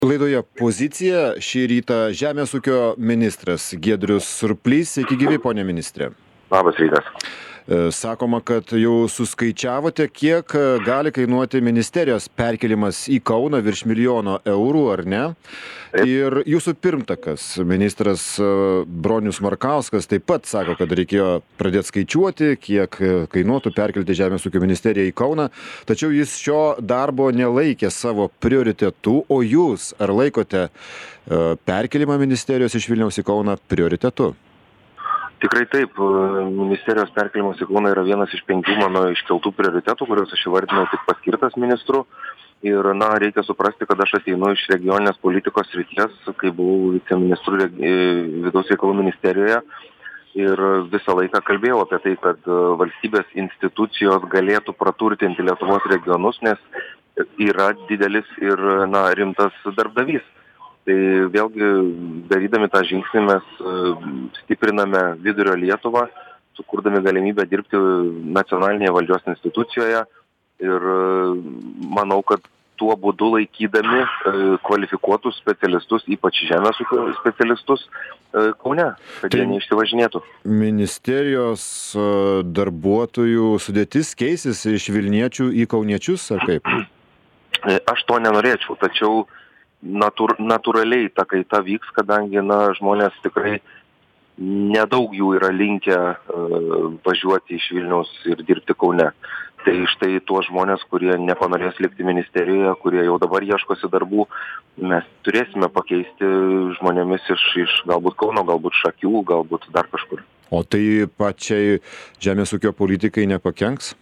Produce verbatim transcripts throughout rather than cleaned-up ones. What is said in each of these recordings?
Laidoje Pozicija šį rytą Žemės ūkio ministras Giedrius Surplys. Sveiki gyvi, ponė ministrė. Labas rytas. Sakoma, kad jau suskaičiavote, kiek gali kainuoti ministerijos perkelimas į Kauną, virš milijono eurų, ar ne? Taip. Ir jūsų pirmtakas, ministras Bronius Markauskas, taip pat sako, kad reikėjo pradėti skaičiuoti, kiek kainuotų perkelti Žemės ūkio ministeriją į Kauną. Tačiau jis šio darbo nelaikė savo prioritetu, o jūs ar laikote perkelimą ministerijos iš Vilniaus į Kauną prioritetu? Tikrai taip, ministerijos perkelimas į Kauną yra vienas iš penkių mano iškeltų prioritetų, kuriuos aš įvardinau tik paskirtas ministru. Ir, na, reikia suprasti, kad aš ateinu iš regioninės politikos srities, kai buvau viceministru vidaus reikalų ministerijoje. Ir visą laiką kalbėjau apie tai, kad valstybės institucijos galėtų praturtinti Lietuvos regionus, nes yra didelis ir, na, rimtas darbdavys. Tai vėlgi, darydami tą žingsnį, mes stipriname vidurio Lietuvą, sukurdami galimybę dirbti nacionalinėje valdžios institucijoje ir manau, kad tuo būdu laikydami kvalifikuotus specialistus, ypač žemės ūkio specialistus, Kaune, kad jie neišsivažinėtų. Ministerijos darbuotojų sudėtis keisis iš Vilniečių į kauniečius, ar kaip? Aš to nenorėčiau, tačiau Natur, natūraliai ta kaita vyks, kadangi na, žmonės tikrai nedaug jų yra linkę uh, važiuoti iš Vilniaus ir dirbti Kaune. Tai štai tuos žmonės, kurie nepanorės likti ministerijoje, kurie jau dabar ieškosi darbų, mes turėsime pakeisti žmonėmis iš, iš galbūt Kauno, galbūt Šakių, galbūt dar kažkur. O tai pačiai žemės ūkio politikai nepakenks?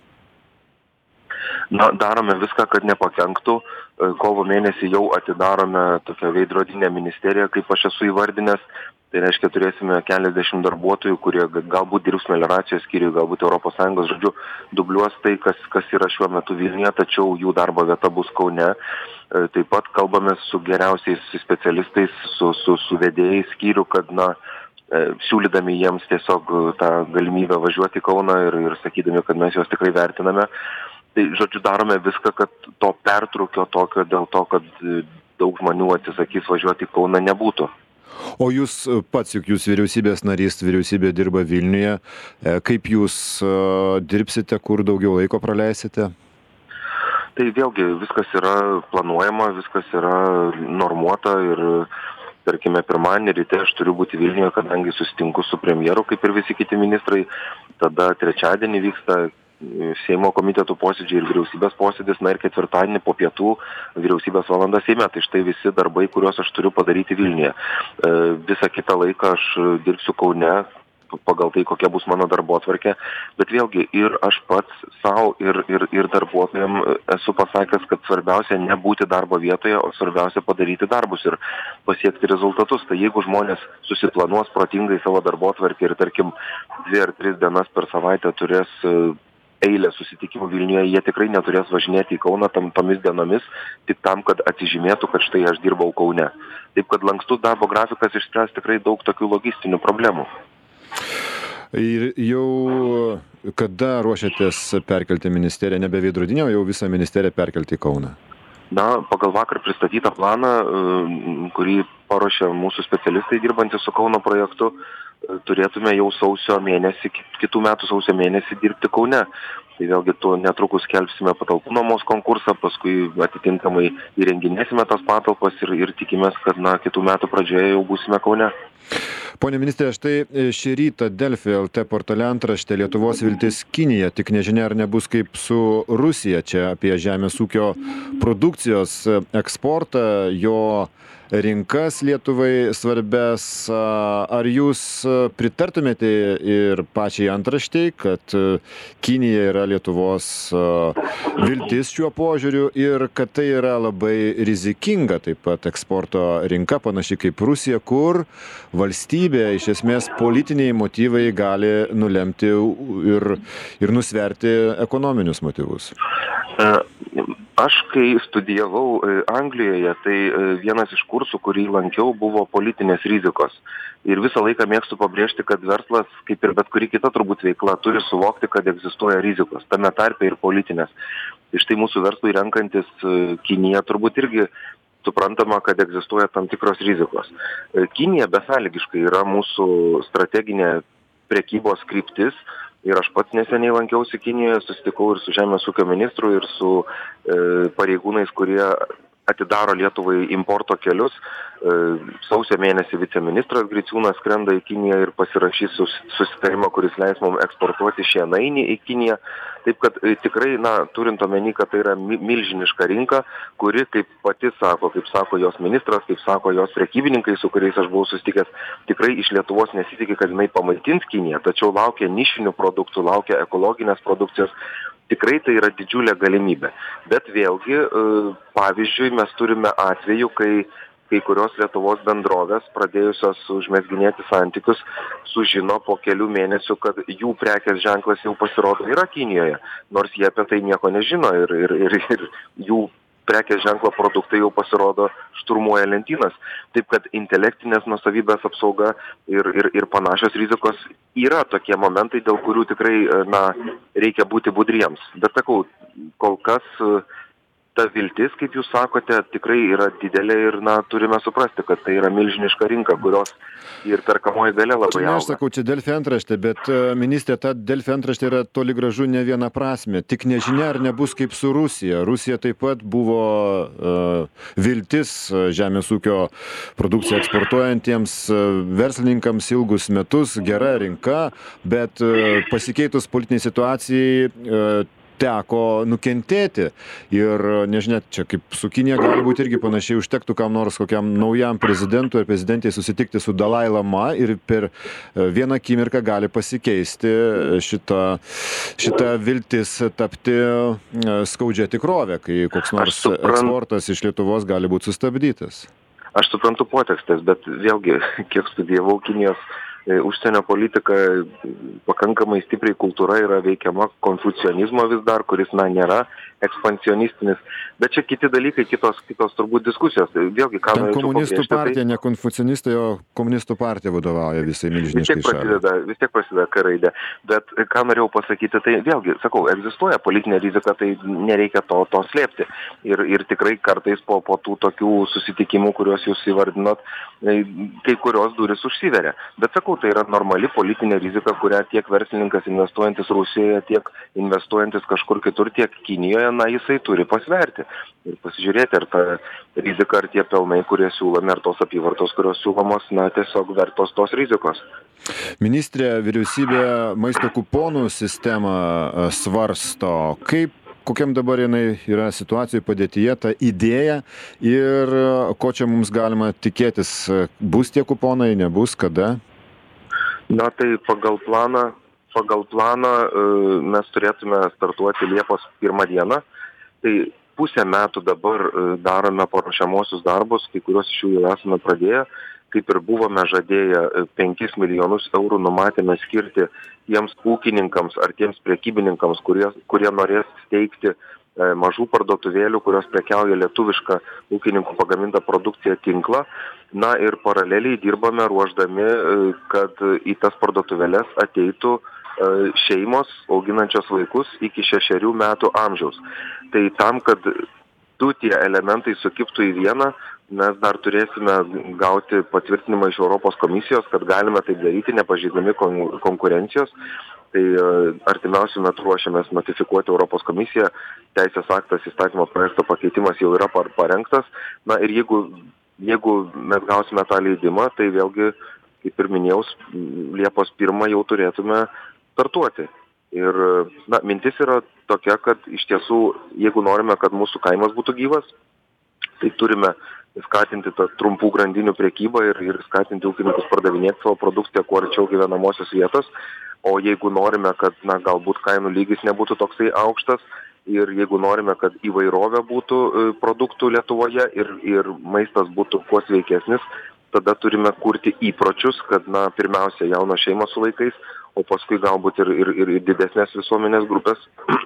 Na, darome viską, kad nepakenktų. Kovo mėnesį jau atidarome tokią veidrodinę ministeriją, kaip aš esu įvardinęs. Tai reiškia, turėsime keliasdešimt darbuotojų, kurie galbūt dirbs melioracijos skyriuje, galbūt Europos Sąjungos, žodžiu, dubliuos tai, kas, kas yra šiuo metu Vilniuje, tačiau jų darbo vieta bus Kaune. Taip pat kalbame su geriausiais specialistais, su, su, su vedėjais skyrių, kad, na, siūlydami jiems tiesiog tą galimybę važiuoti į Kauną ir, ir sakydami, kad mes juos tikrai vertiname. Tai, žodžiu, darome viską, kad to pertrūkio tokio dėl to, kad daug žmonių atsisakys važiuoti į Kauną, nebūtų. O jūs pats, juk jūs vyriausybės narys, vyriausybė dirba Vilniuje. Kaip jūs dirbsite, kur daugiau laiko praleisite? Tai vėlgi viskas yra planuojama, viskas yra normuota ir, tarkime, pirmadienį ryte aš turiu būti Vilniuje, kadangi susitinku su premjeru, kaip ir visi kiti ministrai. Tada trečiadienį vyksta Seimo komitetų posėdžiai ir vyriausybės posėdis, na ir ketvirtadienį po pietų vyriausybės valanda Seime. Tai štai visi darbai, kuriuos aš turiu padaryti Vilniuje. E, visą kitą laiką aš dirbsiu Kaune pagal tai, kokia bus mano darbotvarkė. Bet vėlgi ir aš pats savo ir, ir, ir darbuotojam esu pasakęs, kad svarbiausia nebūti darbo vietoje, o svarbiausia padaryti darbus ir pasiekti rezultatus. Tai jeigu žmonės susiplanuos protingai savo darbotvarkę ir, tarkim, dvi ar tris dienas per savaitę turės eilę susitikimų Vilniuje, jie tikrai neturės važinėti į Kauną tam tomis dienomis, tik tam, kad atsižymėtų, kad štai aš dirbau Kaune. Taip, kad lankstus darbo grafikas išspręs tikrai daug tokių logistinių problemų. Ir jau kada ruošiatės perkelti ministeriją, nebe veidrodinę, o jau visą ministeriją perkelti į Kauną? Na, pagal vakar pristatytą planą, kurį paruošė mūsų specialistai dirbantys su Kauno projektu, turėtume jau sausio mėnesį, kitų metų sausio mėnesį dirbti Kaune. Tai vėlgi tu netrukus skelbsime patalpų nuomos konkursą, paskui atitinkamai įrenginėsime tas patalpas ir, ir tikimės, kad na, kitų metų pradžioje jau būsime Kaune. Pone ministrė, štai šį rytą Delfi L T portale antraštė Lietuvos viltis Kinija, tik nežinia, ar nebus kaip su Rusija, čia apie žemės ūkio produkcijos eksportą, jo rinkas Lietuvai svarbes. Ar jūs pritartumėte ir pačiai antraštei, kad Kinija yra Lietuvos viltis šiuo požiūriu ir kad tai yra labai rizikinga taip pat eksporto rinka, panašiai kaip Rusija, kur valstybė, iš esmės politiniai motyvai gali nulemti ir, ir nusverti ekonominius motyvus? Aš, kai studijavau Anglijoje, tai vienas iš kursų, kurį lankiau, buvo politinės rizikos. Ir visą laiką mėgstu pabrėžti, kad verslas, kaip ir bet kuri kita turbūt veikla, turi suvokti, kad egzistuoja rizikos, tame tarpe ir politinės. Ir štai mūsų verslui renkantis Kiniją turbūt irgi suprantama, kad egzistuoja tam tikros rizikos. Kinija besąlygiškai yra mūsų strateginė prekybos kryptis ir aš pats neseniai lankiausi Kinijoje, susitikau ir su žemės ūkio ministru, ir su e, pareigūnais, kurie atidaro Lietuvai importo kelius. E, sausio mėnesį viceministras Griciūnas skrenda į Kiniją ir pasirašys sus, susitarimą, kuris leis mums eksportuoti šienainį į Kiniją. Taip kad e, tikrai, na, turint omeny, kad tai yra mi, milžiniška rinka, kuri, kaip pati sako, kaip sako jos ministras, kaip sako jos prekybininkai, su kuriais aš buvau susitikęs, tikrai iš Lietuvos nesitikė, kad jinai pamaitins Kiniją, tačiau laukia nišinių produktų, laukia ekologinės produkcijos. Tikrai tai yra didžiulė galimybė. Bet vėlgi, pavyzdžiui, mes turime atvejų, kai kai kurios Lietuvos bendrovės, pradėjusios užmesginėti santykius, sužino po kelių mėnesių, kad jų prekės ženklas jau pasirodo yra Kinijoje, nors jie apie tai nieko nežino ir, ir, ir, ir jų prekės ženklo produktai jau pasirodo šturmuoja lentynas. Taip kad intelektinės nuosavybės apsauga ir, ir, ir panašios rizikos yra tokie momentai, dėl kurių tikrai, na, reikia būti budriems. Bet sakau, kol kas ta viltis, kaip jūs sakote, tikrai yra didelė ir, na, turime suprasti, kad tai yra milžiniška rinka, kurios ir perkamoji galia labai auga. Ne, aš sakau, čia Delfi antraštė, bet ministrė, ta Delfi antraštė yra toli gražu ne viena prasme. Tik nežinia, ar nebus kaip su Rusija. Rusija taip pat buvo uh, viltis žemės ūkio produkciją eksportuojantiems uh, verslininkams ilgus metus, gera rinka, bet uh, pasikeitus politiniai situacijai uh, teko nukentėti. Ir nežinia, čia kaip su Kinija gali būti irgi panašiai, užtektų kam nors kokiam naujam prezidentui ar prezidentai susitikti su Dalai Lama ir per vieną akimirką gali pasikeisti šita, šita viltis tapti skaudžia tikrovė, kai koks nors eksportas iš Lietuvos gali būti sustabdytas. Aš suprantu potekstės, bet vėlgi, kiek studijavau Kinijos užsienio politika, pakankamai stipriai kultūra yra veikiama konfucionizmo vis dar, kuris, na, nėra ekspansionistinis. Bet čia kiti dalykai, kitos, kitos turbūt diskusijos. Vėlgi, ką norėčiau komunistų pabrėžti, partija, tai... ne konfucionistai, o komunistų partija vadovauja visai milžiniškai vis tiek prasideda, šaliai. vis tiek prasideda karaidė. Bet ką norėjau pasakyti, tai vėlgi, sakau, egzistuoja politinė rizika, tai nereikia to, to slėpti. Ir, ir tikrai kartais po, po tų tokių susitikimų, kuriuos jūs įvardinot, kai kurios durys užsiveria. Bet sakau, tai yra normali politinė rizika, kurią tiek verslininkas investuojantis Rusijoje, tiek investuojantis kažkur kitur, tiek Kinijoje, na, jisai turi pasverti. Ir pasižiūrėti, ar ta rizika, ar tie pelnai, kurie siūlomi, ar tos apyvartos, kurios siūlomos, na, tiesiog vertos tos rizikos. Ministrė, vyriausybė maisto kuponų sistemą svarsto. Kaip kokiam dabar jinai yra situacijų padėtyje, ta idėja ir ko čia mums galima tikėtis? Bus tie kuponai, nebus, kada? Na, tai pagal planą, pagal planą mes turėtume startuoti Liepos pirmą dieną. Tai pusę metų dabar darome paruošiamuosius darbus, kai kuriuos iš jų jau esame pradėję. Kaip ir buvome žadėję, penkis milijonus eurų numatėme skirti tiems ūkininkams ar tiems prekybininkams, kurie, kurie norės steigti mažų parduotuvėlių, kurios prekiauja lietuvišką ūkininkų pagamintą produkciją tinklą. Na ir paraleliai dirbame ruošdami, kad į tas parduotuvėles ateitų šeimos auginančios vaikus iki šešerių metų amžiaus. Tai tam, kad du tie elementai sukiptų į vieną, mes dar turėsime gauti patvirtinimą iš Europos komisijos, kad galime tai daryti, nepažeidami konkurencijos. Tai artimiausiu metu ruošiamės notifikuoti Europos komisiją, teisės aktas įstatymo projekto pakeitimas jau yra parengtas. Na ir jeigu, jeigu mes gausime tą leidimą, tai vėlgi, kaip ir minėjau, Liepos pirmą jau turėtume startuoti. Ir, na, mintis yra tokia, kad iš tiesų, jeigu norime, kad mūsų kaimas būtų gyvas, tai turime skatinti tą trumpų grandinių prekybą ir, ir skatinti ūkininkus pardavinėti savo produkciją kuo arčiau gyvenamosios vietos. O jeigu norime, kad, na, galbūt kainų lygis nebūtų toksai aukštas ir jeigu norime, kad įvairovė būtų produktų Lietuvoje ir, ir maistas būtų kuo sveikesnis, tada turime kurti įpročius, kad, na, pirmiausia, jaunos šeimos su vaikais, o paskui galbūt ir, ir, ir didesnės visuomenės grupės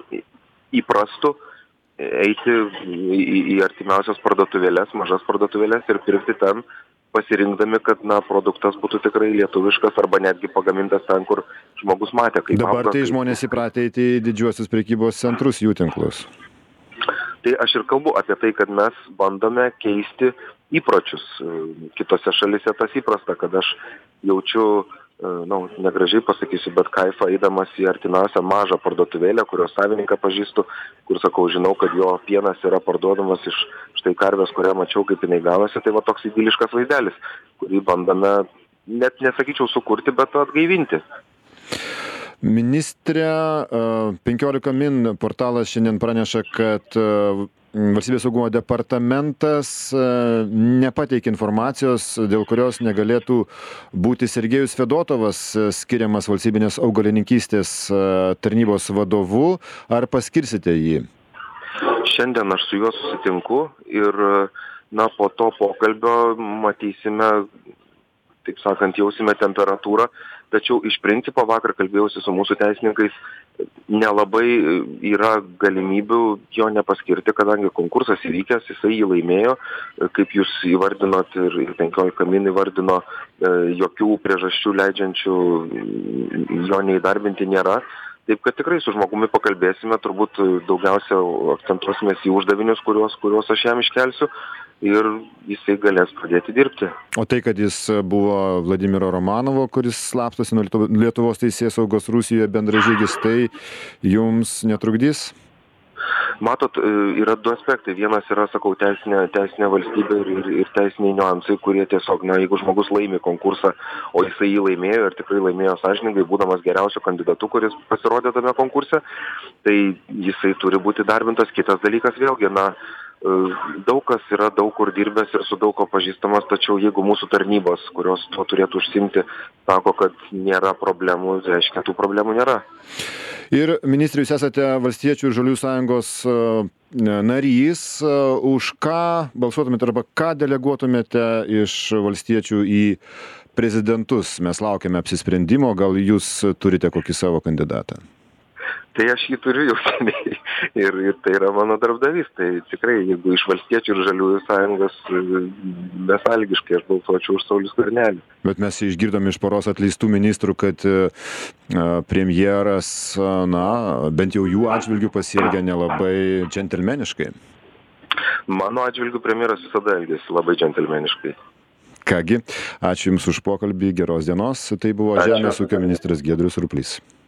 įprastų eiti į, į artimiausias parduotuvėlės, mažas parduotuvėlės ir pirkti ten, pasirinkdami, kad, na, produktas būtų tikrai lietuviškas arba netgi pagamintas ten, kur žmogus matė, kaip dabar auga, tai kaip... žmonės įpratę eiti į didžiuosius prekybos centrus, jų tinklus. Tai aš ir kalbu apie tai, kad mes bandome keisti įpročius. Kitose šalise tas įprasta, kad aš jaučiu, na, negražiai pasakysiu, bet kaifą eidamas į artimiausią mažą parduotuvėlę, kurios savininką pažįstu, kur sakau, žinau, kad jo pienas yra parduodamas iš štai karvės, kurią mačiau, kaip jinai gavosi, tai va toks idiliškas vaizdelis, kurį bandome, net nesakyčiau sukurti, bet atgaivinti. Ministrė, penkiolika min portalas šiandien praneša, kad Valstybės saugumo departamentas nepateikė informacijos, dėl kurios negalėtų būti Sergejus Fedotovas skiriamas valstybinės augalininkystės tarnybos vadovu. Ar paskirsite jį? Šiandien aš su juo susitinku ir, na, po to pokalbio matysime, taip sakant, jausime temperatūrą, tačiau iš principo vakar kalbėjausi su mūsų teisininkais, nelabai yra galimybių jo nepaskirti, kadangi konkursas įvykęs, jisai jį laimėjo, kaip jūs įvardinot ir penkiolika min įvardino, jokių priežasčių leidžiančių jo neįdarbinti nėra. Taip, kad tikrai su žmogumi pakalbėsime, turbūt daugiausia akcentuosimės į uždavinius, kuriuos, kuriuos aš jam iškelsiu ir jisai galės pradėti dirbti. O tai, kad jis buvo Vladimiro Romanovo, kuris slapstosi nuo Lietuvos teisėsaugos Rusijoje bendražygis, tai jums netrukdys? Matot, yra du aspektai. Vienas yra, sakau, teisinė, teisinė valstybė ir, ir, ir teisiniai niuansai, kurie tiesiog, na, jeigu žmogus laimi konkursą, o jisai jį laimėjo ir tikrai laimėjo sąžiningai, būdamas geriausiu kandidatu, kuris pasirodė tame konkurse, tai jisai turi būti darbintas. Kitas dalykas vėlgi, na, daug kas yra daug kur dirbęs ir su daug ko pažįstamas, tačiau jeigu mūsų tarnybos, kurios tuo turėtų užsimti, sako, kad nėra problemų, reiškia, tų problemų nėra. Ir, ministrė, jūs esate Valstiečių ir Žaliųjų sąjungos narys. Už ką balsuotumėte arba ką deleguotumėte iš valstiečių į prezidentus? Mes laukiame apsisprendimo, gal jūs turite kokį savo kandidatą? Tai aš jį turiu jau seniai ir, ir tai yra mano darbdavys. Tai tikrai, jeigu iš Valstiečių ir Žaliųjų sąjungos besąlygiškai aš balsuočiau už Saulių Skvernelį. Bet mes išgirdom iš poros atleistų ministrų, kad premjeras, na, bent jau jų atžvilgių pasielgia nelabai džentelmeniškai. Mano atžvilgių premjeras visada elgėsi labai džentelmeniškai. Kągi, ačiū Jums už pokalbį, geros dienos. Tai buvo Ačiū. Žemės ūkio ministras Giedrius Surplys.